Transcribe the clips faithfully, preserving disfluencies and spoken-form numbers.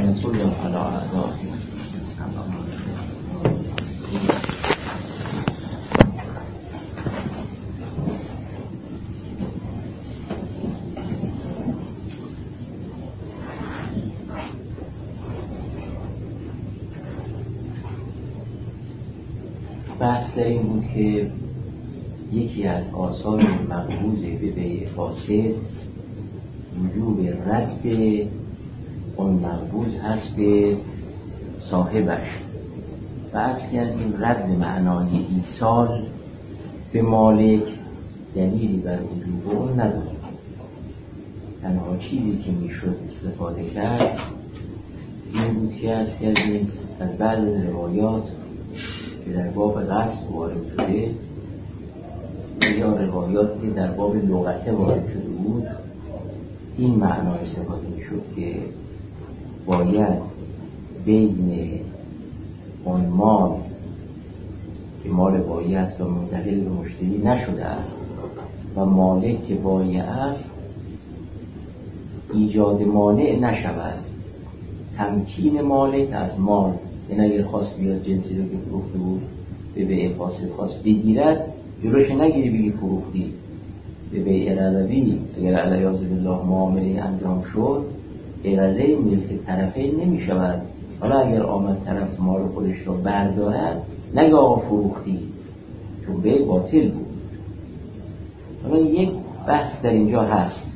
نعمت الله علی اعدائهم. بحث در این بود که یکی از آثار مقبوض به بیع فاسد وجوب رد اون مقبوض هست به صاحبش و عرض کردیم رد معنای ایصال به مالک دلیلی بر وجوب اون نداره. تنها چیزی که میشد استفاده کرد این بود که عرض کردیم از بعض روایات که در باب غصب وارد شده یا روایات که در باب لغته وارد شده بود این معنا استفاده میشد که باید بین اون مال که مال بایع است و منتقل به مشتری نشده است و مالک که بایع است ایجاد مانع نشود. تمکین مالک از مال، این اگر خواست بیاد جنسی رو که فروخته بود به بیع فاسد خواست بگیرد جلوش نگیری بگی فروختی. به بیع ربوی اگر علیاذ بالله معامله انجام شد عوضه ملک طرفین نمی شود. حالا اگر آمد طرف مال خودش رو بردارد نگه آقا فروختی چون بیع باطل بود. حالا یک بحث در اینجا هست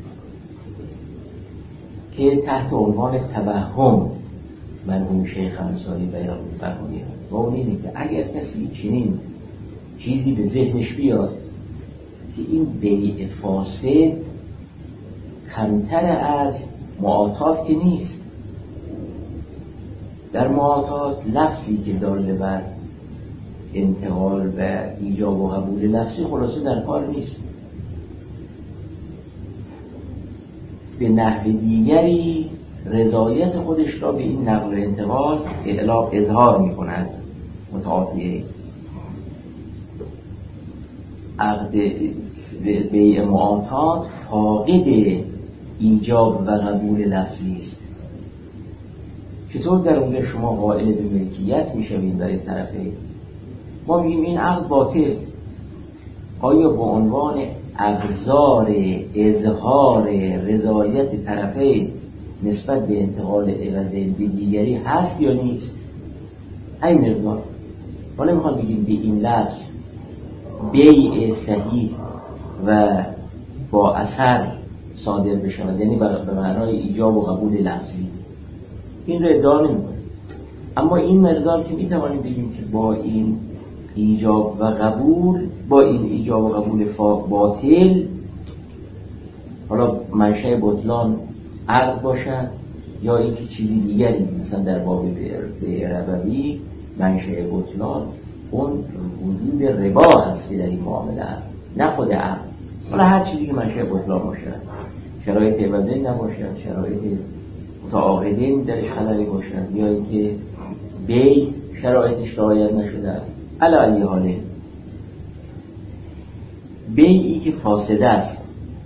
که تحت عنوان توهم مرحوم شیخ انصاری بیان می‌فرماید و اون اینه که اگر کسی چنین چیزی به ذهنش بیاد که این بیع فاسد کمتر از معاطات که نیست. در معاطات لفظی که داله بر انتقال و ایجاب و قبول لفظی خلاصه در کار نیست. به نحو دیگری رضایت خودش را به این نقل و انتقال اعلام اظهار می کند. متعاطیه عقد بیع معاطات فاقد ایجاب و قبول لفظی است. چطور در اونجا شما قائل به ملکیت میشوید برای طرفین؟ ما میگیم این عقد باطل. آیا به عنوان ابزار اظهار رضایت طرفین نسبت به انتقال عوضین به دیگری هست یا نیست؟ ای مقدار. حالا میخوام بگیم به این لفظ بیع صحیح و با اثر صادر بشود، یعنی به معنای ایجاب و قبول لفظی، این رو ادعا نمی‌کنه. اما این مقدار که میتوانیم بگیم که با این ایجاب و قبول با این ایجاب و قبول باطل، حالا منشأ بطلان عقد باشد یا اینکه چیزی دیگری، مثلا در باب بیع ربوی منشأ بطلان اون وجود ربا هست که در این معامله است، نه خود عقد. حالا هر چیزی که منشأ بطلان باشد، شرایط عوضین نباشد، شرایط متعاقدین درش خللی باشد، یا اینکه بیع شرایطش رعایت نشده است، علی ای حاله بیعی که فاسد است،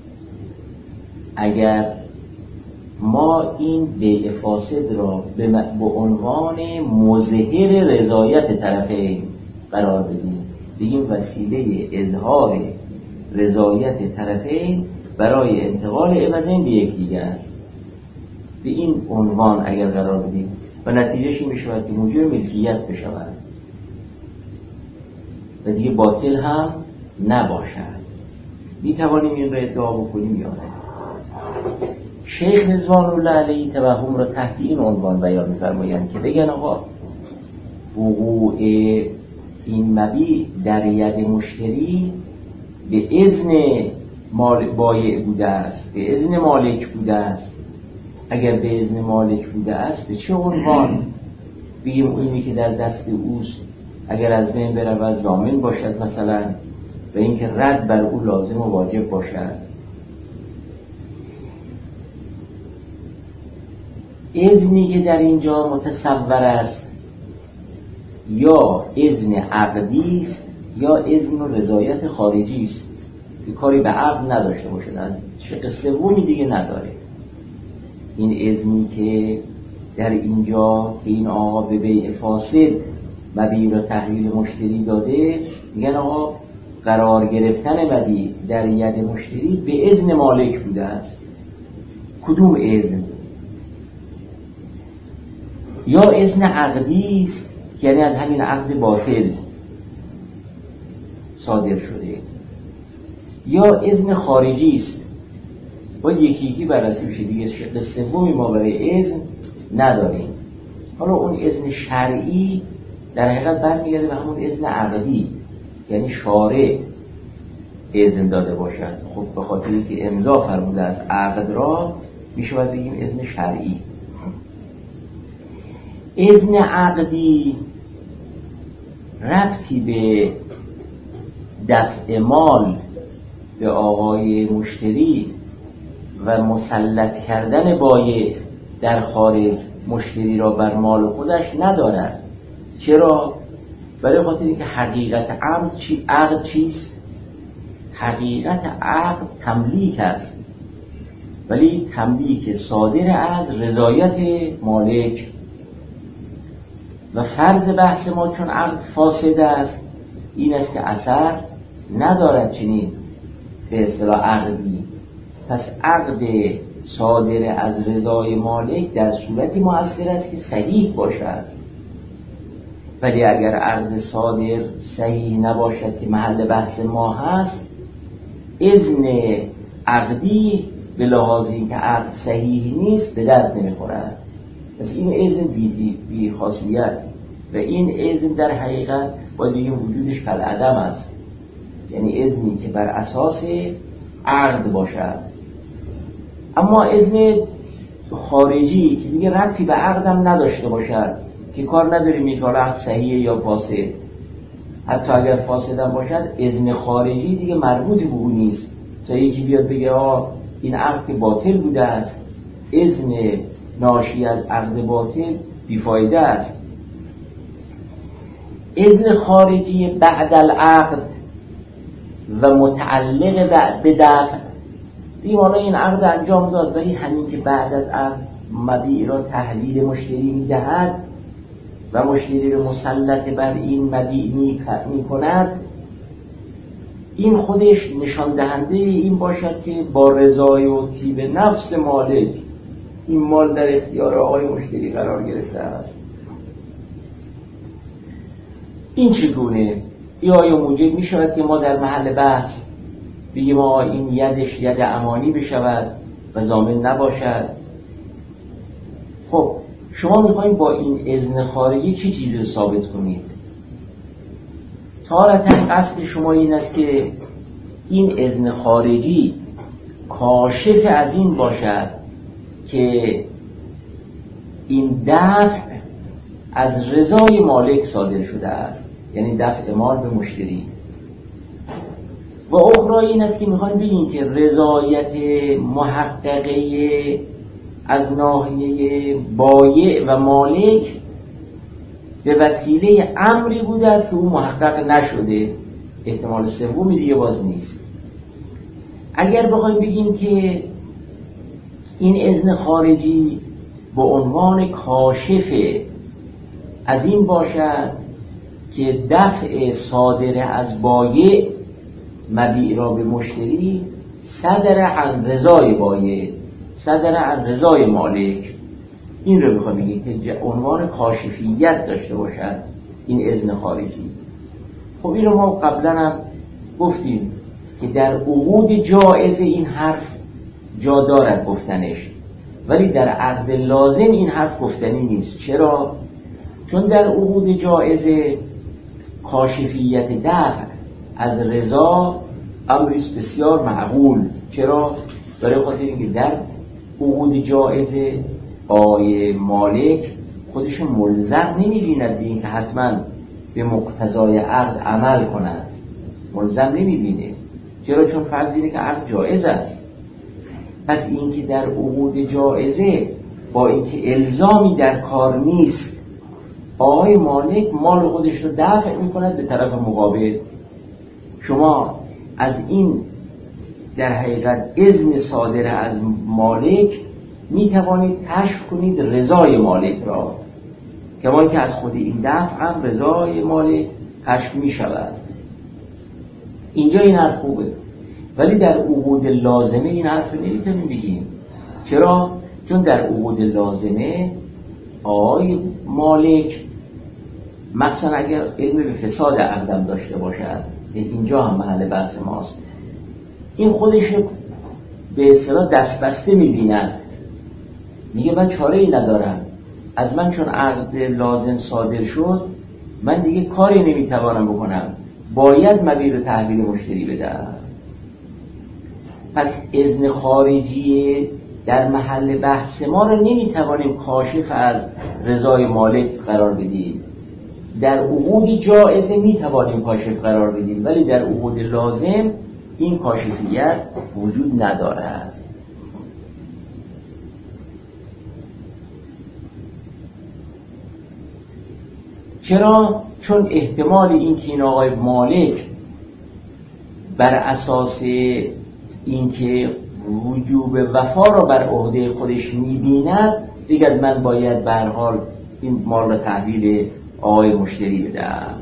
اگر ما این بیع فاسد را به عنوان مظهر رضایت طرفین قرار بدیم، بگیم وسیله اظهار رضایت طرفین برای انتقال عوضین به یکدیگر، به این عنوان اگر قرار بدیم و نتیجهش این بشود که موجب ملکیت بشود و دیگه باطل هم نباشد، می توانیم این را ادعا بکنیم یا نه؟ شیخ رضوان الله علیه توهم را تحت این عنوان بیان می‌فرمایند که بگن آقا وقوع این مبیع در ید مشتری به اذن مال بایع بوده است، به اذن مالک بوده است. اگر به اذن مالک بوده است به چه عنوان بگیم اونی که در دست اوست اگر از بین برود ضامن باشد مثلا، و اینکه رد بر او لازم و واجب باشد؟ اذنی که در اینجا متصور است یا اذن عقدی است یا اذن و رضایت خارجی است که کاری به عقد نداشته باشد، از شق سومی دیگه نداره. این اذنی که در اینجا که این آقا به بیع فاسد مبیع را تحویل مشتری داده، میگن آقا قرار گرفتن مبیع در ید مشتری به اذن مالک بوده است. کدوم اذن؟ یا اذن عقدی است، یعنی از همین عقد باطل صادر شده، یا اذن خارجی است. باید یکی یکی بررسی بشه دیگه. شکل سومی ما برای اذن نداریم. حالا اون اذن شرعی در حقیقت برمیگرده به همون اذن عقدی، یعنی شارع اذن داده باشد. خب به خاطر اینکه امضا فرموده از عقد را میشه باید بگیم اذن شرعی. اذن عقدی ربطی به دفع مال به آقای مشتری و مسلط کردن بایع در خارج مشتری را بر مال خودش ندارد. چرا؟ برای خاطر اینکه حقیقت عقد چی؟ عقد چیست؟ حقیقت عقد تملیک است، ولی تملیک صادر از رضایت مالک. و فرض بحث ما چون عقد فاسد است این است که اثر ندارد چنین به اصطلاح عقدی. پس عقد صادر از رضای مالک در صورتی مؤثر است که صحیح باشد، ولی اگر عقد صادر صحیح نباشد که محل بحث ما هست، اذن عقدی به لحاظ اینکه عقد صحیح نیست به درد نمیخورد. پس این اذن بی, بی خاصیت و این اذن در حقیقت باید بگیم وجودش کالعدم است، یعنی اذنی که بر اساس عقد باشد. اما اذن خارجی که دیگه ربطی به عقدم نداشته باشد، که کار نداریم یک عقد صحیحه یا فاسد، حتی اگر فاسدم باشد اذن خارجی دیگه مربوط به اون نیست تا یکی بیاد بگه آه این عقد باطل بوده است، اذن ناشی از عقد باطل بیفایده است. اذن خارجی بعد العقد و متعلق به دفع، دیوانه این عقد انجام داد، ولی همین که بعد از عقد مبیع را تحویل مشتری میدهد و مشتری را مسلط بر این مبیع می کند، این خودش نشان دهنده این باشد که با رضای و طیب نفس مالک این مال در اختیار آقای مشتری قرار گرفته است. این چگونه؟ یا موجب می شود که ما در محل بحث بگیم ما این یدش ید امانی بشود و ضامن نباشد. خب شما میخواید با این اذن خارجی چی چیزی رو ثابت کنید؟ تارتاً قصد شما این است که این اذن خارجی کاشف از این باشد که این دفع از رضای مالک صادر شده است، یعنی دفع مال به مشتری. و اخرى این است که میخوایم بگیم که رضایت محققه از ناحیه بایع و مالک به وسیله امری بوده است که او محقق نشده. احتمال سومی دیگه باز نیست. اگر بخوایم بگیم که این اذن خارجی به عنوان کاشف از این باشد که دفع صادر از بایع مبیع را به مشتری صدر عن رضای بایع، صدر عن رضای مالک، این رو میخوام بگیم که عنوان کاشفیت داشته باشد این اذن خارجی. خب این رو ما قبلا هم گفتیم که در عقود جائز این حرف جا دارد گفتنش، ولی در عقد لازم این حرف گفتنی نیست. چرا؟ چون در عقود جائز کاشفیت دفع از رضا امریست بسیار معقول. چرا؟ برای خاطر اینکه در عقود جائز آقای مالک خودش ملزم نمی‌بیند به این که حتما به مقتضای عقد عمل کند، ملزم نمی‌بینه. چرا؟ چون فرض اینه که عقد جائز است. پس این که در عقود جائزه با اینکه الزامی در کار نیست، آقای مالک مال خودش رو دفع می‌کند به طرف مقابل. شما از این در حقیقت اذن صادر از مالک می توانید کشف کنید رضای مالک را، کمان که از خود این دفع هم رضای مالک کشف می شود. اینجا این حرف خوبه، ولی در عقود لازمه این حرف نمیتونیم بگیم. چرا؟ چون در عقود لازمه آقای مالک مثلا اگر علم به فساد عقدم داشته باشد، اینجا هم محل بحث ماست، این خودش به اصطلاح دستبسته میبیند، میگه من چاره ای ندارم، از من چون عقد لازم صادر شد من دیگه کاری نمیتوانم بکنم، باید مبیع تحویل مشتری بدم. پس اذن خارجی در محل بحث ما رو نمیتوانیم کاشف از رضای مالک قرار بدیم. در عقود جائزه میتوانیم کاشف قرار بدیم، ولی در عقود لازم این کاشفیت وجود ندارد. چرا؟ چون احتمال این که این آقای مالک بر اساس اینکه وجوب وفا را بر عهده خودش می‌بیند، دیگر من باید به هر حال این مال را تحویل آقای مشتری بدم.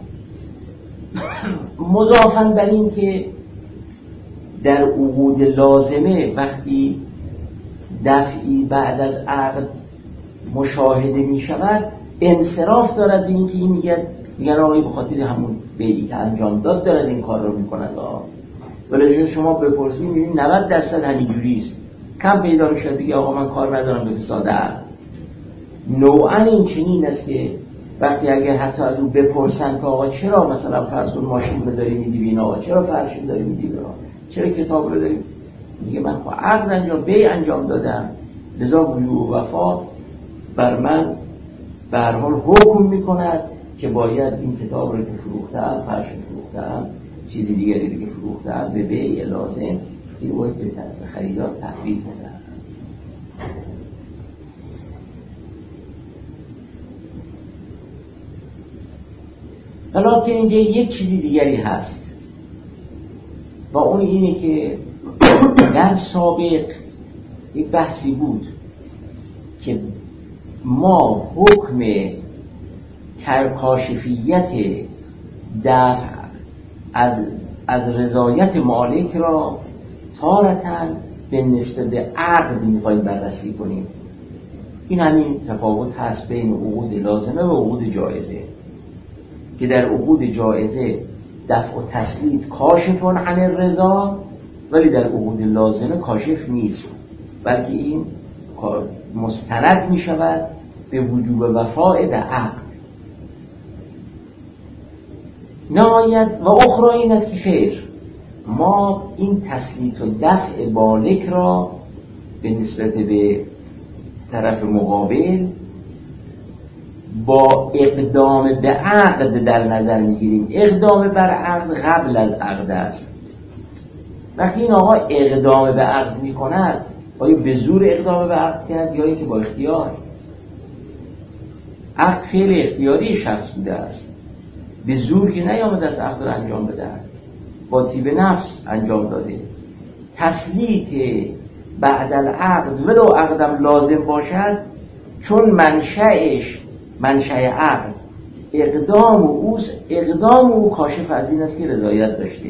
مضافاً بر این که در عقود لازمه وقتی دفعی بعد از عقد مشاهده می شود، انصراف دارد به این که این میگن میگن آقای به خاطر همون بیعی که انجام داد دارد این کار رو میکنند. ولی شما بپرسید میبینید نود درصد همینجوری است. کم پیدا میشه دیگه آقا من کار ندارم به فساد عقد. نوعا این چنین است که وقتی اگر حتی از اون بپرسن که آقا چرا مثلا فرض کن ماشین رو داری میدی بینا، آقا چرا فرش رو داری میدی بینا، چرا کتاب رو داری، میگه من خب عقد انجام بیع انجام دادم، لذا وجوب وفا بر من به هر حال حکم میکند که باید این کتاب رو که فروختم، فرش فروختم، چیزی دیگری که فروختم به بیع لازم این رو به طرف خریدار تحویل بدم. حالا که اینجا یک چیزی دیگری هست و اون اینه که در سابق یک بحثی بود که ما حکم کاشفیت دفع از از رضایت مالک را تارتاً به نسبت عقد میخوایم بررسی کنیم. این همین تفاوت هست بین عقود لازمه و عقود جایزه، که در عقود جایزه دفع و تسلیط کاشفون عن الرضا، ولی در عقود لازمه کاشف نیست، بلکه این مستند می شود به وجوب وفاء به عقد. نهایت و اخرى این است که خیر، ما این تسلیط و دفع مالک را به نسبت به طرف مقابل با اقدام به عقد در نظر میگیریم. اقدام بر عقد قبل از عقد است. وقتی این آقا اقدام به عقد میکند، آیا به زور اقدام به عقد کرد یا اینکه با اختیار؟ عقد فعل اختیاری شخص بوده است، به زور که نیامده است عقد را انجام بده، با طیب نفس انجام داده. تسلیط بعد العقد ولو عقدم لازم باشد، چون منشأش منشأ عقد اقدام اوست، اقدام او کاشف از این است که رضایت داشته.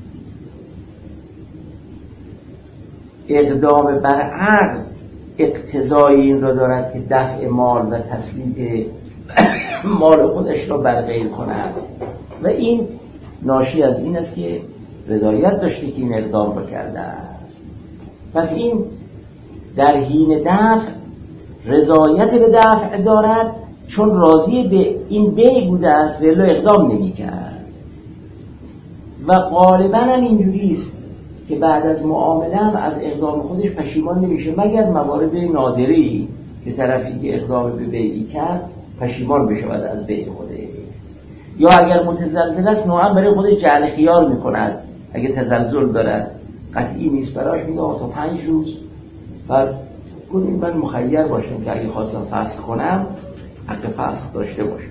اقدام بر عقد اقتضای این را دارد که دفع مال و تسلیط مال خودش را بر غیر کند و این ناشی از این است که رضایت داشته که این اقدام را کرده است. پس این در حین دفع رضایت به دفع دارد، چون راضی به این بیع بوده است ولی اقدام نمی کرد. و غالباً هم اینجوری است که بعد از معامله هم از اقدام خودش پشیمان نمیشه، مگر موارد نادری که طرفی که اقدام به بیعی کرد پشیمان بشود از بیع خودش، یا اگر متزلزل است نوعا برای خودش جعل خیار میکند. اگر تزلزل دارد قطعی نیست براش، میگه تا پنج روز فرض کنیم من مخیر باشم که اگه خواستم فسخ کنم حق فسخ داشته باشم.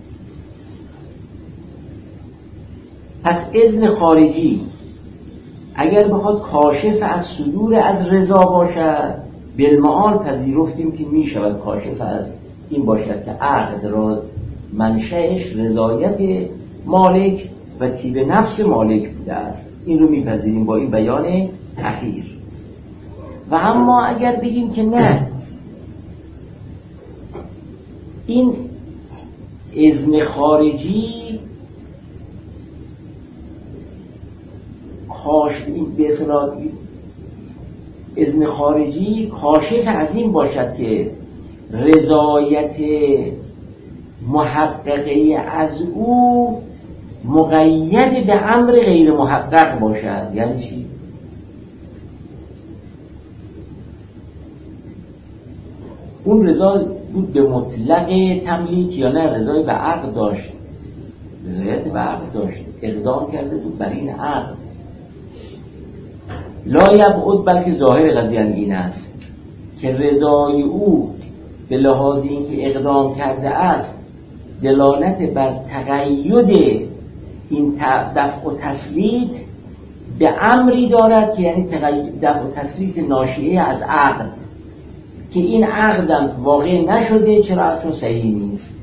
پس اذن خارجی اگر بخواد کاشف از صدور از رضا باشد، بالمعال پذیرفتیم که می شود کاشف از این باشد که عقد را منشأش رضایت مالک و طیب نفس مالک بوده است. این رو میپذیریم با این بیان اخیر. و اما اگر بگیم که نه، این اذن خارجی کاش این به اصطلاح اذن خارجی کاشف از این باشد که رضایت محققه از او مقید به امر غیر محقق باشد. یعنی چی؟ اون رضا بود به مطلق تملیک یا نه رضای به عقد داشت؟ رضایت به عقد داشت، اقدام کرده بود بر این عقد. لا یبعد، بلکه ظاهر قضیه این است که رضای او به لحاظ اینکه اقدام کرده است دلالت بر تقید این دفع و تسلیط به امری دارد که یعنی دفع و تسلیط ناشئه از عقد، که این عقدم واقع نشده. چرا؟ چون صحیح نیست.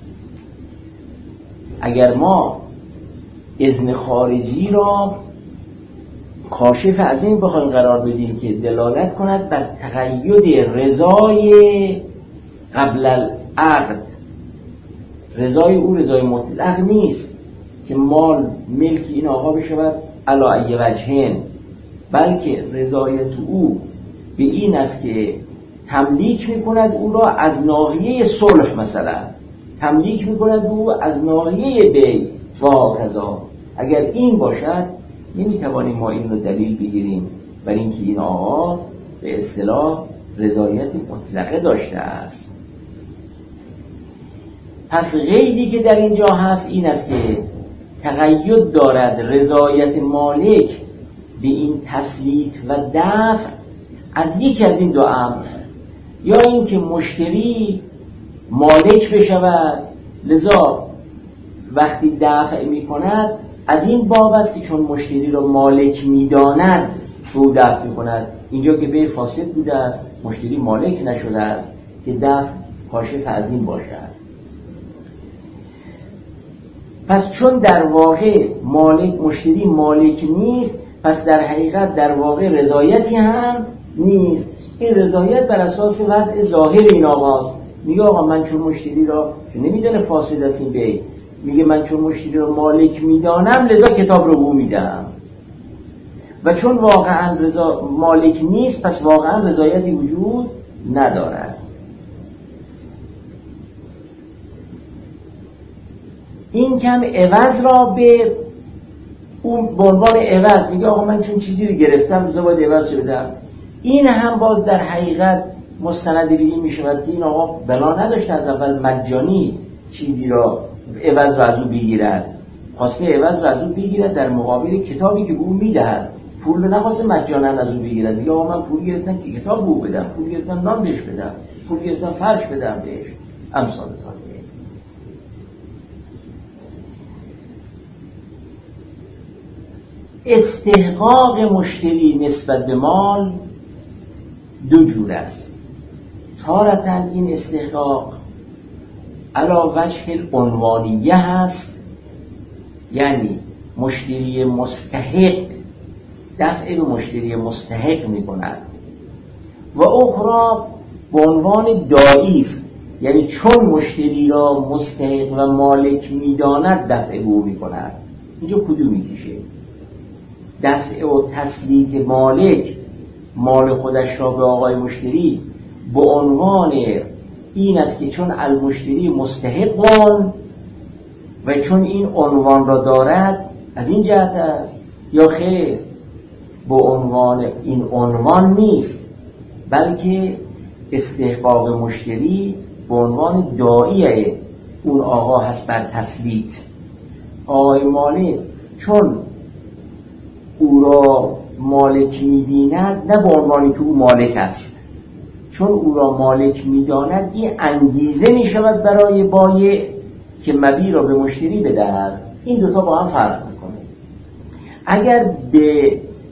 اگر ما اذن خارجی را کاشف از این بخوایم قرار بدیم که دلالت کند بر تقید رضای قبل العقد، رضای او رضای مطلق نیست که مال ملک این آقا بشود علی ای وجهین، بلکه رضایت او به این است که تملیک میکند او را از ناحیه صلح، مثلا تملیک میکند او از ناحیه بی و هکذا. اگر این باشد نمیتوانیم ما این رو دلیل بگیریم برای اینکه این آقا به اصطلاح رضایت مطلقه داشته است. پس قیدی که در اینجا هست این است که تقید دارد رضایت مالک به این تسلیط و دفع از یکی از این دو امر، یا اینکه مشتری مالک بشود، لذا وقتی دفع می کند از این باب است که چون مشتری را مالک می داند او دفع می کند. اینجا که به فاسد بوده است، مشتری مالک نشده است که دفع کاشف از این باشد. پس چون در واقع مالک مشتری مالک نیست، پس در حقیقت در واقع رضایتی هم نیست. این رضایت بر اساس وضع ظاهر این آقاست. میگه آقا من چون مشتری را، چون نمیدونه فاسد است این بی، میگه من چون مشتری را مالک میدانم لذا کتاب رو بو میدم. و چون واقعا رضا مالک نیست، پس واقعا رضایتی وجود ندارد. این کم عوض را به اون به عنوان عوض میگه آقا من چون چیزی رو گرفتم لذا باید عوض بدم. این هم باز در حقیقت مستند به این میشود که این آقا بلا نداشته از اول مجانی چیزی را عوض رو از او بگیرد، خواسته عوض رو از او بگیرد در مقابل کتابی که او میدهد. پول رو نخواسته مجانا از او بگیرد. میگه آقا من پول گرفتم که کتاب به او بدم، پول گرفتم نان بهش بدم، پول گرفتم فرش بدم بهش، امثال ذالک. استحقاق مشتری نسبت به مال دو جور است. تارتاً این استحقاق علی وجه العنوانیه هست، یعنی مشتری مستحق دفع به مشتری مستحق می کند، و اخرى به عنوان داعی است، یعنی چون مشتری را مستحق و مالک می داند دفع به او می کند. اینجا کدوم می کشه؟ دفع و تسلیط مالک مال خودش را به آقای مشتری به عنوان این است که چون المشتری مستحقان و چون این عنوان را دارد از این جهت است، یا خیر به عنوان این عنوان نیست، بلکه استحقاق مشتری به عنوان داعی اون آقا هست بر تسلیط. آقای مالک چون او را مالک می‌بیند نه به عنوانی که او مالک است، چون او را مالک می‌داند این انگیزه می‌شود برای بایع که مبیع را به مشتری بدهد. این دوتا با هم فرق می‌کنه. اگر به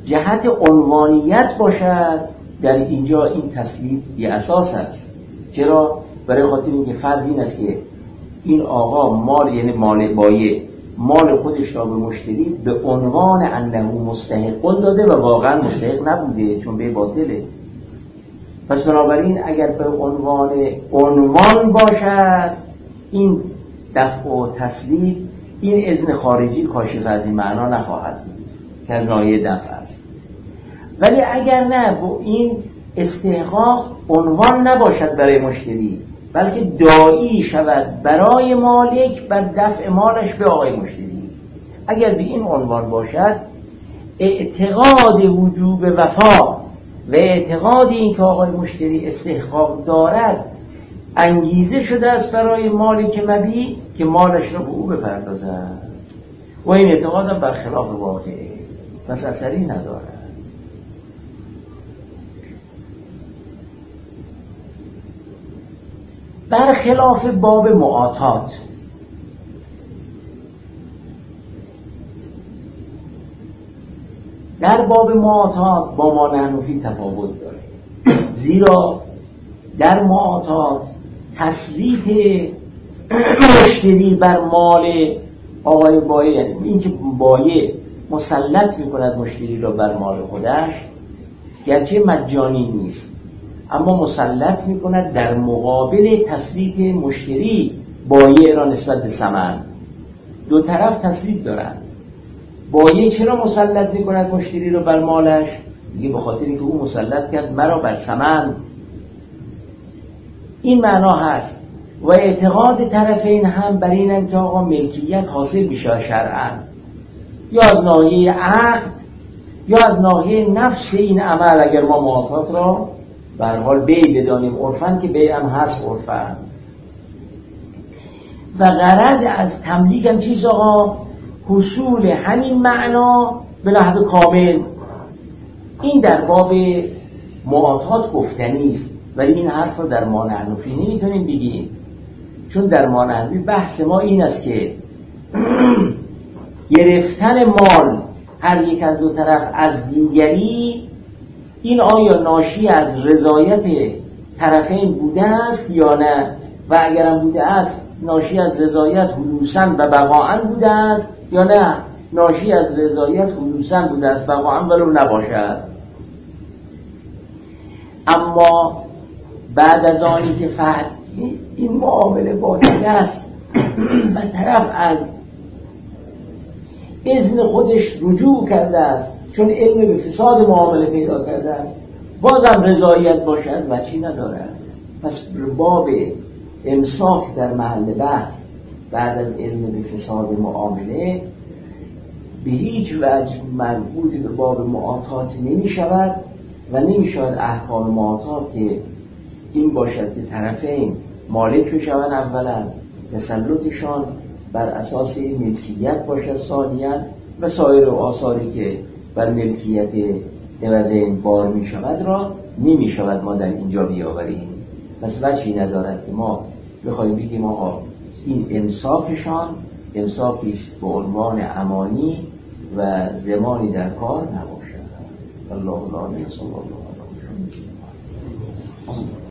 جهت عنوانیت باشد، در اینجا این تسلیم یه اساس است. چرا؟ برای خاطر اینکه فرض این است که این آقا مال، یعنی مال بایع، مال خودش را به مشتری به عنوان انه مستحق داده و واقعا مستحق نبوده، چون به باطله. پس بنابراین اگر به عنوان عنوان باشد این دفع و تسلیم، این اذن خارجی کاشف از این معنا نخواهد بود که از ناحیه دفع است. ولی اگر نه، این استحقاق عنوان نباشد برای مشتری، بلکه داعی شود برای مالک بر دفع مالش به آقای مشتری، اگر به این عنوان باشد، اعتقاد وجوب وفا و اعتقاد این که آقای مشتری استحقاق دارد انگیزه شده است برای مالک مبیع که مالش را به او بپردازد و این اعتقاد هم برخلاف واقعه، پس اثری ندارد. برخلاف باب معاطات، در باب معاطات با ما نحنفی تفاوت داره، زیرا در معاطات تسلیط مشتری بر مال آقای بایع، این که بایع مسلط میکند مشتری را بر مال خودش، گرچه مجانی نیست اما مسلط میکند در مقابل تسلیط مشتری بایع را نسبت به ثمن. دو طرف تسلیط دارند. بایع چرا مسلط میکند مشتری را بر مالش؟ میگه به خاطر اینکه او مسلط کرد مرا بر ثمن. این معنا هست. و اعتقاد طرفین هم بر اینن که آقا ملکیت حاصل میشه شرعاً، یا از ناحیه عقد یا از ناحیه نفس این عمل. اگر ما معاطات را به هر حال بیع بدانیم عرفاً، که بیع هم هست عرفاً، و غرض از تملیک هم چیز آقا حصول همین معنا به نحو کامل. این در باب معاطات گفتنی است، ولی این حرف رو در ما نحنفی نمیتونیم بگیم، چون در ما نحنفی بحث ما این است که گرفتن مال هر یک از دو طرف از دیگری، این آیا ناشی از رضایت طرفین بوده است یا نه، و اگرم بوده است ناشی از رضایت حدوثاً و بقاعاً بوده است یا نه ناشی از رضایت حدوثاً بوده است بقاعاً ولو نباشد. اما بعد از آنی که فهم این معامله باطل است و طرف از اذن خودش رجوع کرده است، چون علم به فساد معامله پیدا کرده است، بازم رضایت باشد و چی ندارد. پس باب امساک در محل بحث بعد از علم به فساد معامله به هیچ وجه مربوط به باب معاطات نمی شود و نمی شود احکام معاطات که این باشد که طرفین مالک بشوند اولا، تسلطشان بر اساس ملکیت باشد ثانیاً، و سایر آثاری که بر ملکیت عوضین بار می شود را نمی شود ما در اینجا بیاوریم. پس وجهی ندارد که ما بخوایم بگیم آقا این امساکشان امساکی است به عنوان امانی و زمانی در کار نباشد. الله العالمین صلی الله علیه و سلم.